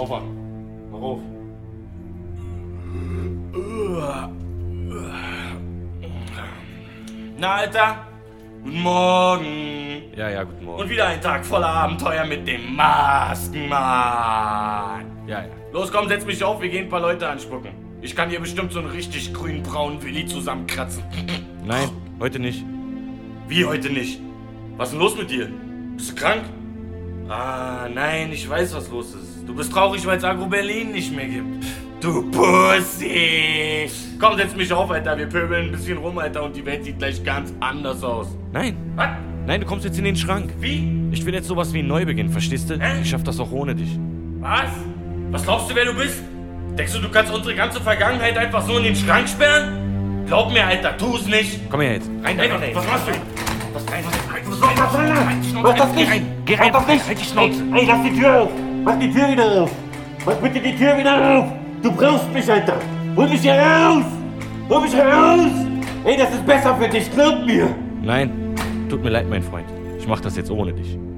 Aufwachen. Mach auf. Na, Alter? Guten Morgen. Ja, guten Morgen. Und wieder ein Tag voller Abenteuer mit dem Maskenmann. Ja. Los, komm, setz mich auf, wir gehen ein paar Leute anspucken. Ich kann hier bestimmt so einen richtig grün-braunen Willi zusammenkratzen. Nein, heute nicht. Wie heute nicht? Was ist denn los mit dir? Bist du krank? Ah, nein, ich weiß, was los ist. Du bist traurig, weil es Agro Berlin nicht mehr gibt. Du Pussy! Komm, setz mich auf, Alter. Wir pöbeln ein bisschen rum, Alter, und die Welt sieht gleich ganz anders aus. Nein. Was? Nein, du kommst jetzt in den Schrank. Wie? Ich will jetzt sowas wie ein Neubeginn, verstehst du? Ich schaff das auch ohne dich. Was? Was glaubst du, wer du bist? Denkst du kannst unsere ganze Vergangenheit einfach so in den Schrank sperren? Glaub mir, Alter, tu's nicht. Komm her jetzt. Rein, was machst du? Was Was das nicht? Geh rein. Was das nicht? Halt die Schnauze. Ey, lass die Tür auf. Mach die Tür wieder auf. Mach bitte die Tür wieder auf. Du brauchst mich, Alter. Hol mich hier raus. Hol mich raus. Ey, das ist besser für dich, glaub mir. Nein, tut mir leid, mein Freund. Ich mach das jetzt ohne dich.